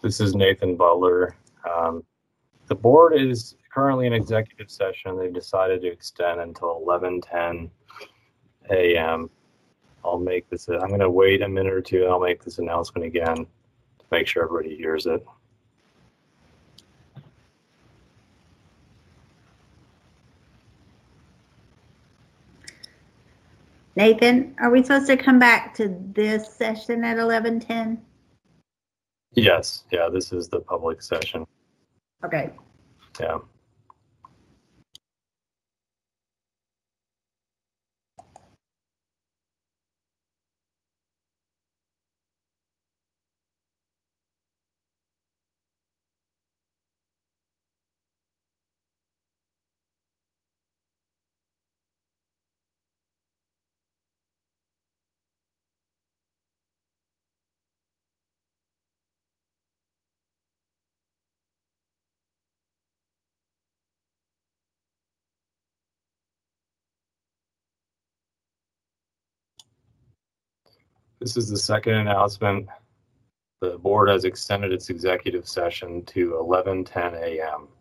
This is Nathan Butler. The board is currently in executive session. They decided to extend until 11:10 a.m. I'm going to wait a minute or two and I'll make this announcement again to make sure everybody hears it. Nathan, are we supposed to come back to this session at 11:10? Yes. Yeah, this is the public session. Okay. Yeah. This is the second announcement. The board has extended its executive session to 11:10 a.m.